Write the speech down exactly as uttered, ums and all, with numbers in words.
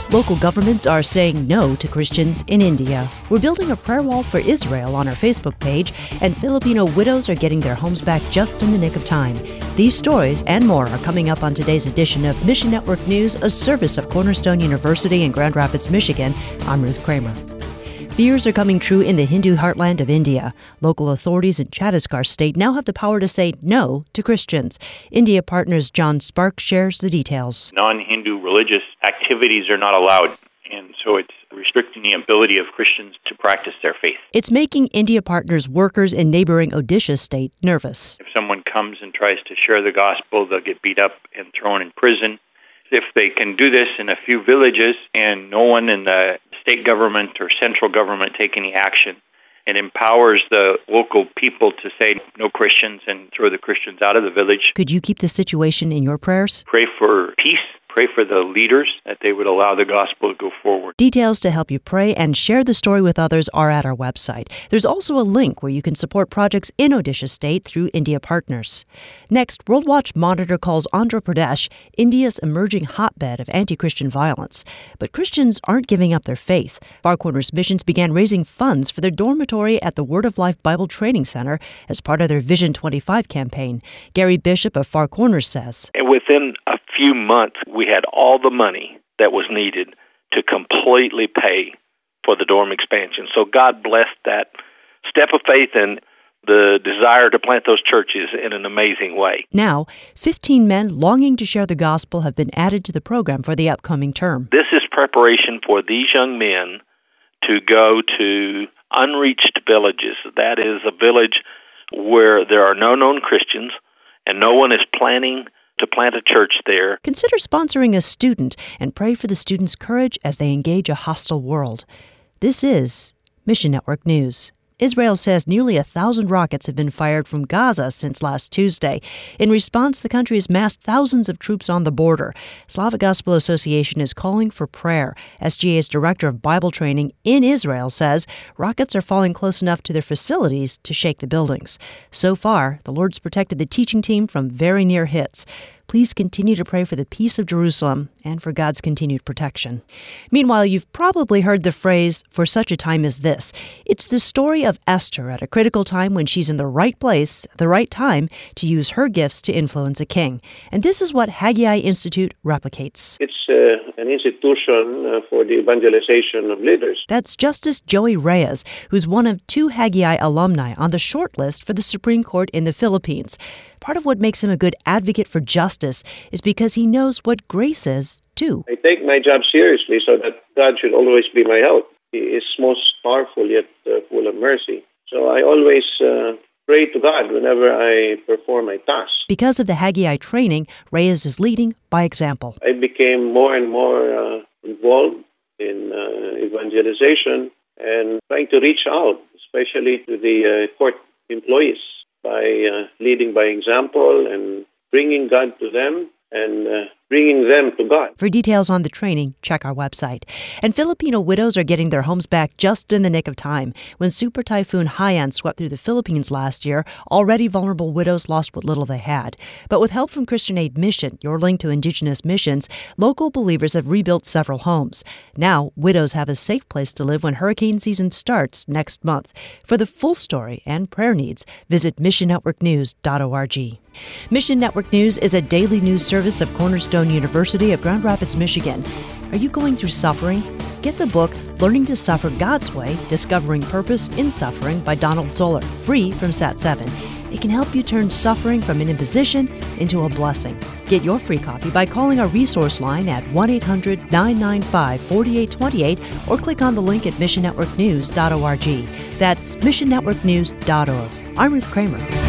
Local governments are saying no to Christians in India. We're building a prayer wall for Israel on our Facebook page, and Filipino widows are getting their homes back just in the nick of time. These stories and more are coming up on today's edition of Mission Network News, a service of Cornerstone University in Grand Rapids, Michigan. I'm Ruth Kramer. Fears are coming true in the Hindu heartland of India. Local authorities in Chhattisgarh state now have the power to say no to Christians. India Partners John Sparks shares the details. Non-Hindu religious activities are not allowed, and so it's restricting the ability of Christians to practice their faith. It's making India Partners workers in neighboring Odisha state nervous. If someone comes and tries to share the gospel, they'll get beat up and thrown in prison. If they can do this in a few villages and no one in the state government or central government take any action, it empowers the local people to say no Christians and throw the Christians out of the village. Could you keep the situation in your prayers? Pray for peace. Pray for the leaders that they would allow the gospel to go forward. Details to help you pray and share the story with others are at our website. There's also a link where you can support projects in Odisha State through India Partners. Next, World Watch Monitor calls Andhra Pradesh India's emerging hotbed of anti-Christian violence. But Christians aren't giving up their faith. Far Corners Missions began raising funds for their dormitory at the Word of Life Bible Training Center as part of their Vision twenty-five campaign. Gary Bishop of Far Corners says, and within a few months, we had all the money that was needed to completely pay for the dorm expansion. So God blessed that step of faith and the desire to plant those churches in an amazing way. Now, fifteen men longing to share the gospel have been added to the program for the upcoming term. This is preparation for these young men to go to unreached villages. That is a village where there are no known Christians and no one is planning to plant a church there. Consider sponsoring a student and pray for the students' courage as they engage a hostile world. This is Mission Network News. Israel says nearly a thousand rockets have been fired from Gaza since last Tuesday. In response, the country has massed thousands of troops on the border. Slavic Gospel Association is calling for prayer. S G A's director of Bible training in Israel says rockets are falling close enough to their facilities to shake the buildings. So far, the Lord's protected the teaching team from very near hits. Please continue to pray for the peace of Jerusalem and for God's continued protection. Meanwhile, you've probably heard the phrase, for such a time as this. It's the story of Esther at a critical time when she's in the right place at the right time to use her gifts to influence a king. And this is what Haggai Institute replicates. It's uh, an institution uh, for the evangelization of leaders. That's Justice Joey Reyes, who's one of two Haggai alumni on the short list for the Supreme Court in the Philippines. Part of what makes him a good advocate for justice is because he knows what grace is, too. I take my job seriously so that God should always be my help. He is most powerful yet uh, full of mercy. So I always uh, pray to God whenever I perform my tasks. Because of the Haggai training, Reyes is leading by example. I became more and more uh, involved in uh, evangelization and trying to reach out, especially to the uh, court employees, by uh, leading by example and bringing God to them and uh, bringing them to God. For details on the training, check our website. And Filipino widows are getting their homes back just in the nick of time. When Super Typhoon Haiyan swept through the Philippines last year, already vulnerable widows lost what little they had. But with help from Christian Aid Mission, your link to indigenous missions, local believers have rebuilt several homes. Now, widows have a safe place to live when hurricane season starts next month. For the full story and prayer needs, visit mission network news dot org. Mission Network News is a daily news service of Cornerstone University of Grand Rapids, Michigan. Are you going through suffering? Get the book, Learning to Suffer God's Way, Discovering Purpose in Suffering by Donald Zoller, free from Sat seven. It can help you turn suffering from an imposition into a blessing. Get your free copy by calling our resource line at one eight hundred nine nine five four eight two eight or click on the link at mission network news dot org. That's mission network news dot org. I'm Ruth Kramer.